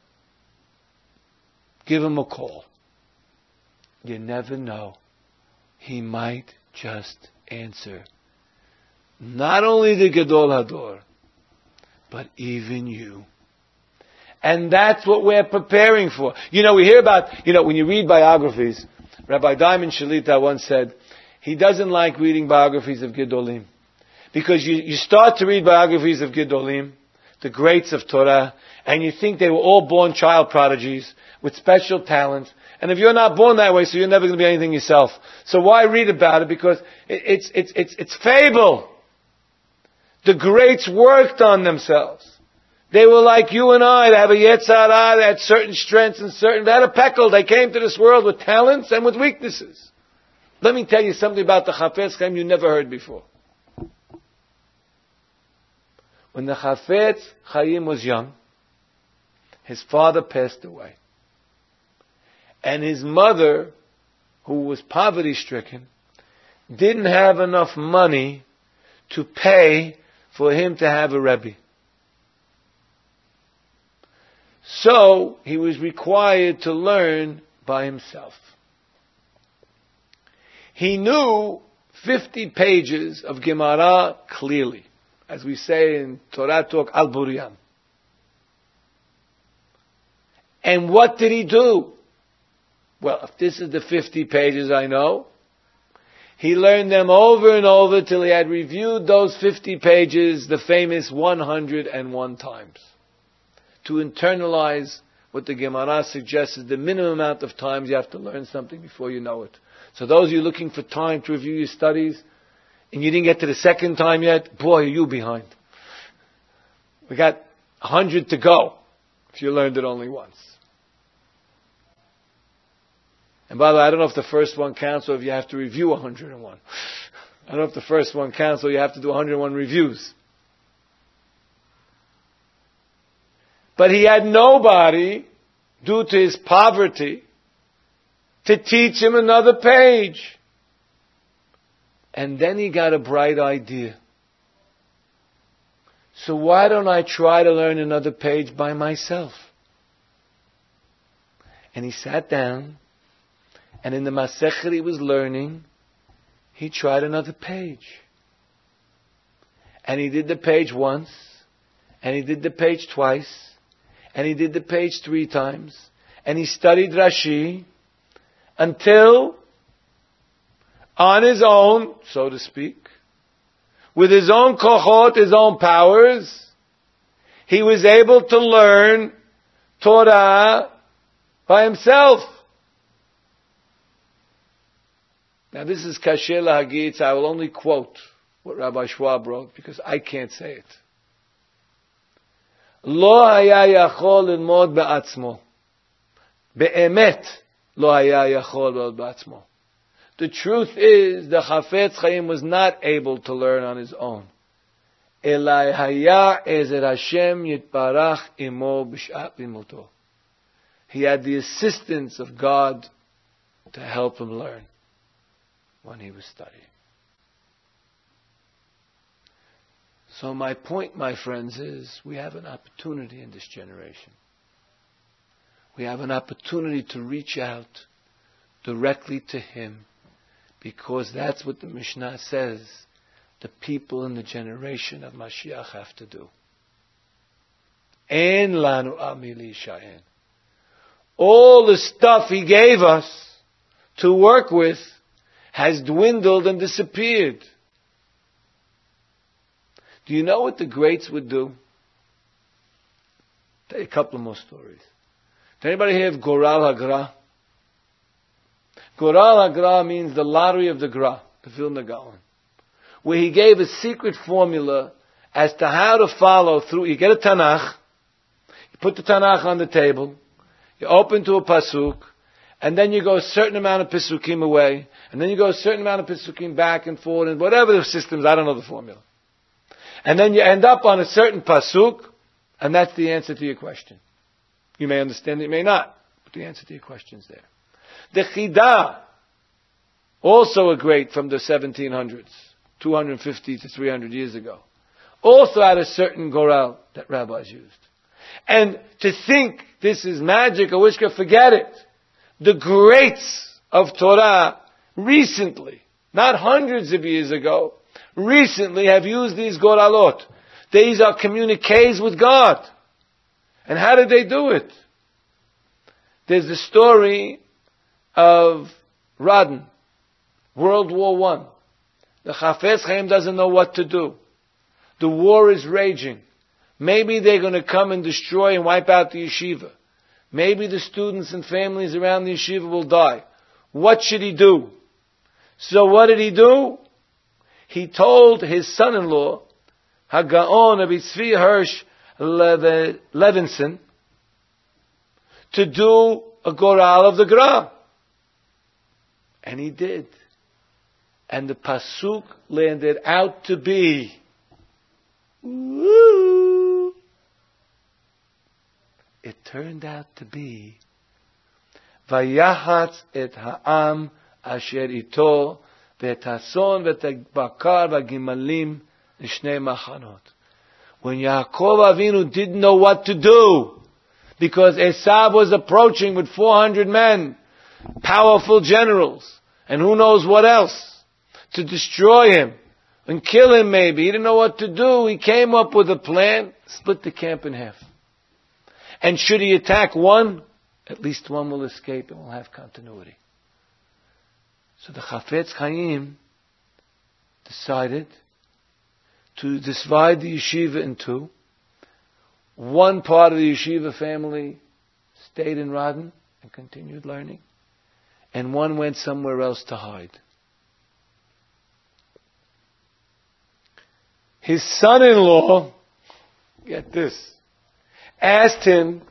Give him a call. You never know. He might just answer. Not only the Gedol Hador, but even you. And that's what we're preparing for. We hear about, when you read biographies, Rabbi Diamond Shalita once said, he doesn't like reading biographies of Gedolim. Because you start to read biographies of Gedolim, the greats of Torah, and you think they were all born child prodigies with special talents. And if you're not born that way, so you're never going to be anything yourself. So why read about it? Because it's fable. The greats worked on themselves. They were like you and I. They have a Yetzirah, they had certain strengths and they had a pekel. They came to this world with talents and with weaknesses. Let me tell you something about the Chafetz Chaim you never heard before. When the Chafetz Chaim was young, his father passed away. And his mother, who was poverty-stricken, didn't have enough money to pay for him to have a Rebbe. So, he was required to learn by himself. He knew 50 pages of Gemara clearly, as we say in Torah Talk Al Buryan. And what did he do? Well, if this is the 50 pages I know, he learned them over and over till he had reviewed those 50 pages, the famous 101 times. To internalize what the Gemara suggests is the minimum amount of times you have to learn something before you know it. So those of you looking for time to review your studies, and you didn't get to the second time yet, boy, are you behind. We got 100 to go, if you learned it only once. And by the way, I don't know if the first one counts or if you have to review 101. I don't know if the first one counts or you have to do 101 reviews. But he had nobody, due to his poverty, to teach him another page. And then he got a bright idea. So why don't I try to learn another page by myself? And he sat down, and in the Masechet he was learning, he tried another page. And he did the page once, and he did the page twice, and he did the page 3 times, and he studied Rashi, until, on his own, so to speak, with his own kochot, his own powers, he was able to learn Torah by himself. Now this is Kasher Lahagid, so I will only quote what Rabbi Schwab wrote, because I can't say it. Lo haya yachol lilmod be'atzmo. Be'emet lo haya yachol lilmod be'atzmo. The truth is, the Chafetz Chaim was not able to learn on his own. Elai haya ezer Hashem yitbarach imo b'shat limuto. He had the assistance of God to help him learn when he was studying. So my point, my friends, is we have an opportunity in this generation. We have an opportunity to reach out directly to Him, because that's what the Mishnah says the people in the generation of Mashiach have to do. En lanu amili shayen. All the stuff He gave us to work with has dwindled and disappeared. Do you know what the greats would do? Tell you a couple more stories. Did anybody hear of Goral HaGra? Goral HaGra means the lottery of the Gra, the Vilna Gaon, where he gave a secret formula as to how to follow through. You get a Tanakh, you put the Tanakh on the table, you open to a pasuk, and then you go a certain amount of pasukim away, and then you go a certain amount of pasukim back and forward, and whatever the systems, I don't know the formula. And then you end up on a certain pasuk, and that's the answer to your question. You may understand it, you may not, but the answer to your question is there. The Chidah, also a great from the 1700s, 250 to 300 years ago, also had a certain goral that rabbis used. And to think this is magic or wishka, forget it. The greats of Torah recently, not hundreds of years ago, recently have used these goralot. These are communiques with God. And how did they do it? There's the story of Radin, World War I. The Chafetz Chaim doesn't know what to do. The war is raging. Maybe they're going to come and destroy and wipe out the yeshiva. Maybe the students and families around the yeshiva will die. What should he do? So what did he do? He told his son-in-law, Hagaon Rabbi Tzvi Hirsch Levinson, to do a Goral of the Gra. And he did. And the Pasuk landed out to be, woo, it turned out to be, Vayahatz et ha'am asher ito ve'et hason ve'et bakar v'gimalim l'shnei machanot. When Yaakov Avinu didn't know what to do, because Esav was approaching with 400 men, powerful generals, and who knows what else, to destroy him and kill him maybe. He didn't know what to do. He came up with a plan, split the camp in half. And should he attack one, at least one will escape and will have continuity. So the Chafetz Chaim decided to divide the yeshiva in two. One part of the yeshiva family stayed in Radin and continued learning, and one went somewhere else to hide. His son-in-law, get this, asked him,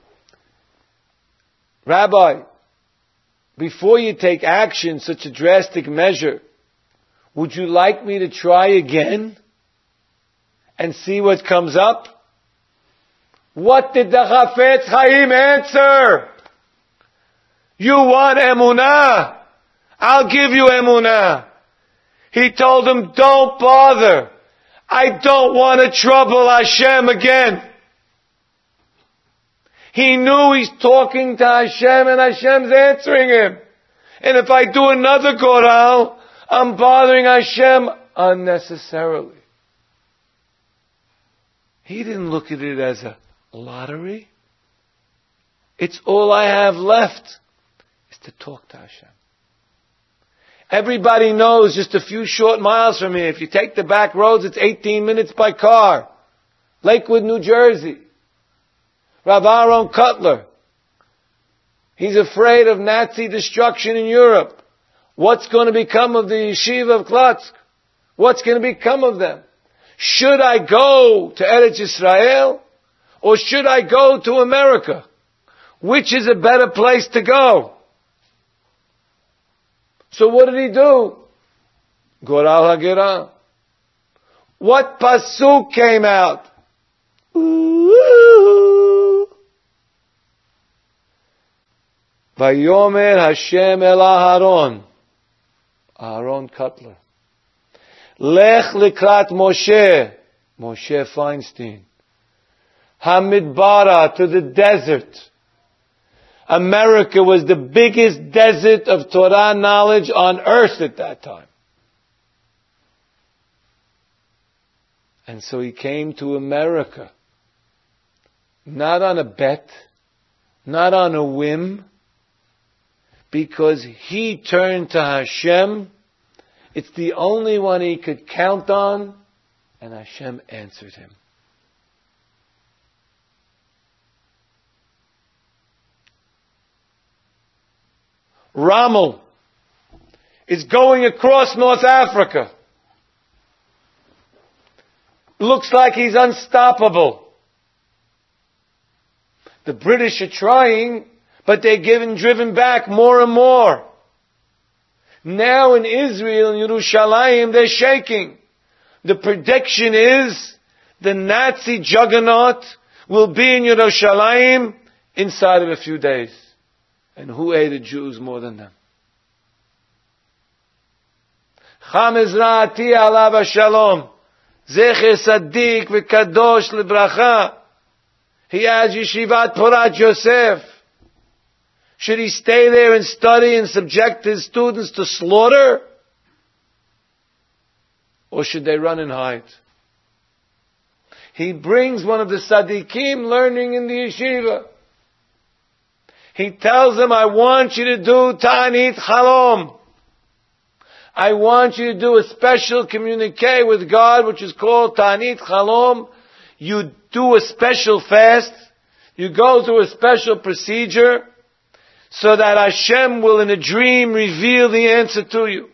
Rabbi, before you take action, such a drastic measure, would you like me to try again and see what comes up? What did the Chafetz Chaim answer? You want emunah? I'll give you emunah. He told him, don't bother. I don't want to trouble Hashem again. He knew he's talking to Hashem and Hashem's answering him. And if I do another Goral, I'm bothering Hashem unnecessarily. He didn't look at it as a lottery. It's all I have left is to talk to Hashem. Everybody knows just a few short miles from here. If you take the back roads, it's 18 minutes by car. Lakewood, New Jersey. Rav Aaron Kotler. He's afraid of Nazi destruction in Europe. What's going to become of the yeshiva of Klatsk? What's going to become of them? Should I go to Eretz Yisrael or should I go to America? Which is a better place to go? So what did he do? Goral HaGera. What pasuk came out? Vayomer Hashem el Aharon. Aaron Kotler. Lech likrat Moshe. Moshe Feinstein. Hamidbara, to the desert. America was the biggest desert of Torah knowledge on earth at that time. And so he came to America. Not on a bet, not on a whim, because he turned to Hashem. It's the only one he could count on, and Hashem answered him. Rommel is going across North Africa. Looks like he's unstoppable. The British are trying, but they're driven back more and more. Now in Israel and Yerushalayim, they're shaking. The prediction is the Nazi juggernaut will be in Yerushalayim inside of a few days. And who hated Jews more than them? Cham Ezra Atiya alav shalom, zecher tzaddik v'kadosh lebracha. He has Yeshivat Porat Yosef. Should he stay there and study and subject his students to slaughter? Or should they run and hide? he brings one of the Tzaddikim learning in the yeshiva. He tells him, I want you to do Ta'anit Chalom. I want you to do a special communique with God, which is called Ta'anit Chalom. You do a special fast. You go through a special procedure so that Hashem will in a dream reveal the answer to you.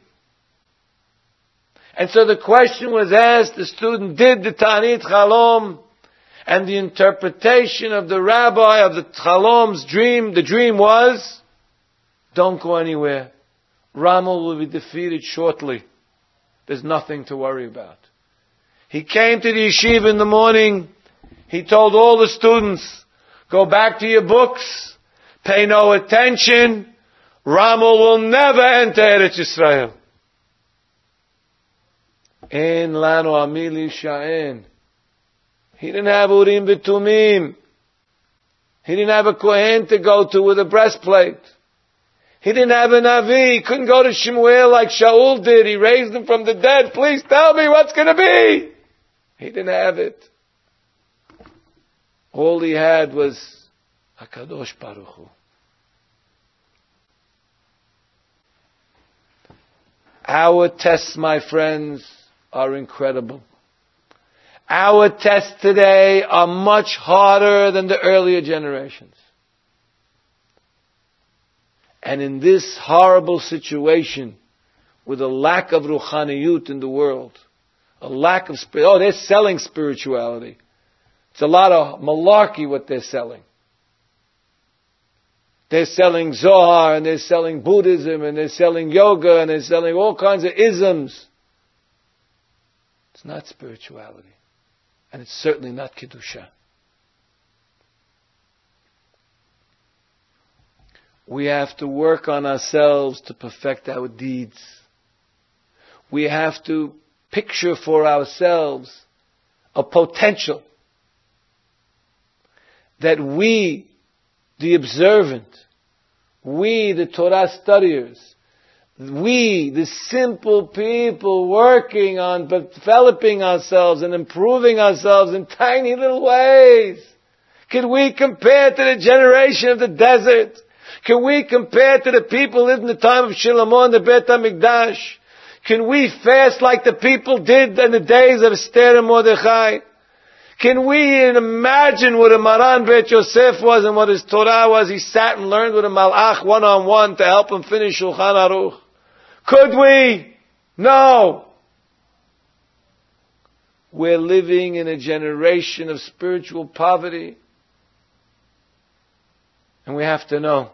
And so the question was asked, the student did the Ta'anit Chalom, and the interpretation of the rabbi of the Chalom's dream, the dream was, don't go anywhere. Rommel will be defeated shortly. There's nothing to worry about. He came to the yeshiva in the morning. He told all the students, go back to your books, pay no attention. Rommel will never enter Eretz Yisrael. En lano amili sha'en. He didn't have Urim v'Tumim. He didn't have a Kohen to go to with a breastplate. He didn't have a Navi. He couldn't go to Shemuel like Shaul did. He raised him from the dead. Please tell me what's going to be. He didn't have it. All he had was HaKadosh Baruch Hu. Our tests, my friends, are incredible. Our tests today are much harder than the earlier generations. And in this horrible situation, with a lack of ruchaniyut in the world, a lack of they're selling spirituality. It's a lot of malarkey what they're selling. They're selling Zohar, and they're selling Buddhism, and they're selling yoga, and they're selling all kinds of isms. It's not spirituality. And it's certainly not Kedusha. We have to work on ourselves to perfect our deeds. We have to picture for ourselves a potential that we, the observant, we, the Torah studiers, we, the simple people working on developing ourselves and improving ourselves in tiny little ways. Can we compare to the generation of the desert? Can we compare to the people who lived in the time of Shlomo and the Beit HaMikdash? Can we fast like the people did in the days of Esther and Mordechai? Can we imagine what a Maran Beit Yosef was and what his Torah was? He sat and learned with a Malach one-on-one to help him finish Shulchan Aruch. Could we? No. We're living in a generation of spiritual poverty. And we have to know,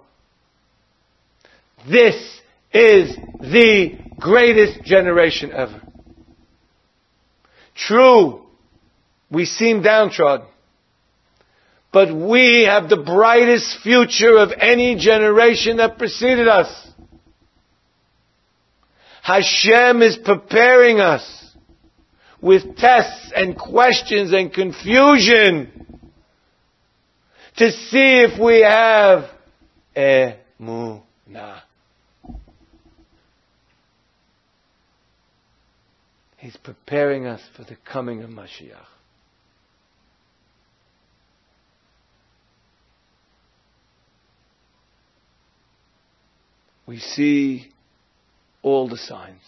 this is the greatest generation ever. True, we seem downtrodden, but we have the brightest future of any generation that preceded us. Hashem is preparing us with tests and questions and confusion to see if we have emunah. He's preparing us for the coming of Mashiach. We see all the signs.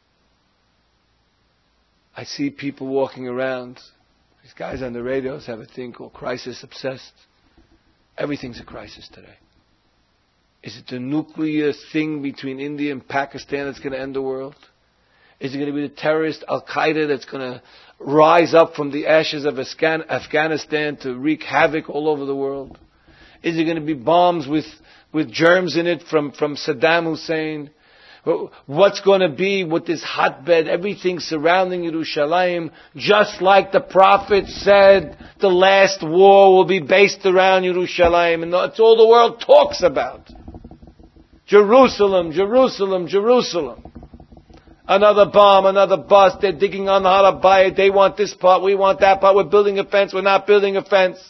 I see people walking around. These guys on the radios have a thing called crisis obsessed. Everything's a crisis today. Is it the nuclear thing between India and Pakistan that's going to end the world? Is it going to be the terrorist Al-Qaeda that's going to rise up from the ashes of Afghanistan to wreak havoc all over the world? Is it going to be bombs with germs in it from Saddam Hussein? What's going to be with this hotbed, everything surrounding Yerushalayim, just like the prophet said, the last war will be based around Yerushalayim, and that's all the world talks about. Jerusalem, Jerusalem, Jerusalem. Another bomb, another bust, they're digging on the Har HaBayit, they want this part, we want that part, we're building a fence, we're not building a fence.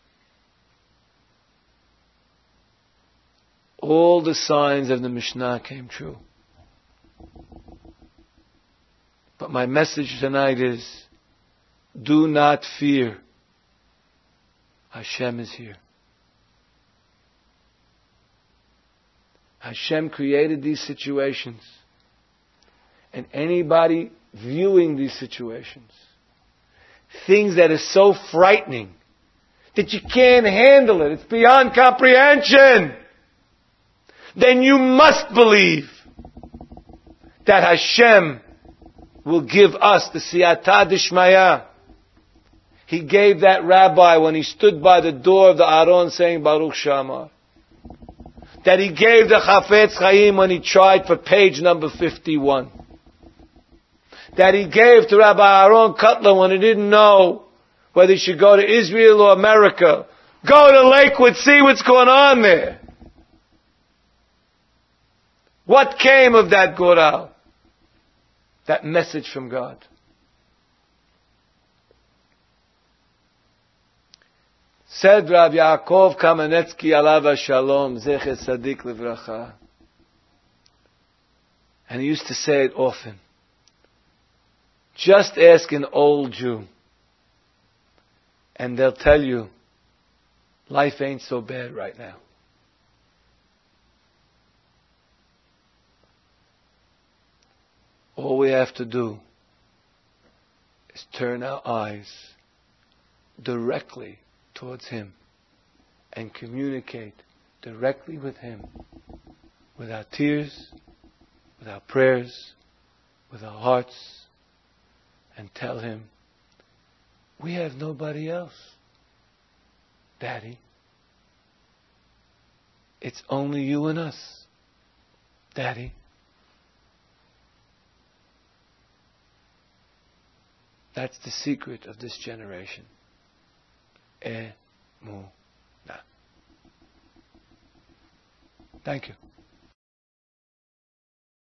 All the signs of the Mishnah came true. But my message tonight is, Do not fear. Hashem is here. Hashem created these situations. And anybody viewing these situations, things that are so frightening that you can't handle it, it's beyond comprehension, then you must believe that Hashem will give us the siyata dishmaya. He gave that rabbi when he stood by the door of the Aron saying Baruch Shamar. That he gave the Chafetz Chaim when he tried for page number 51. That he gave to Rabbi Aaron Kotler when he didn't know whether he should go to Israel or America. Go to Lakewood, see what's going on there. What came of that Goral? That message from God. Said Rav Yaakov Kamenetsky Alav Shalom, Zecher Tzadik Livracha. And he used to say it often. Just ask an old Jew, and they'll tell you, life ain't so bad right now. All we have to do is turn our eyes directly towards Him and communicate directly with Him, with our tears, with our prayers, with our hearts, and tell Him, we have nobody else, Daddy. It's only you and us, Daddy. That's the secret of this generation. Emunah. Thank you.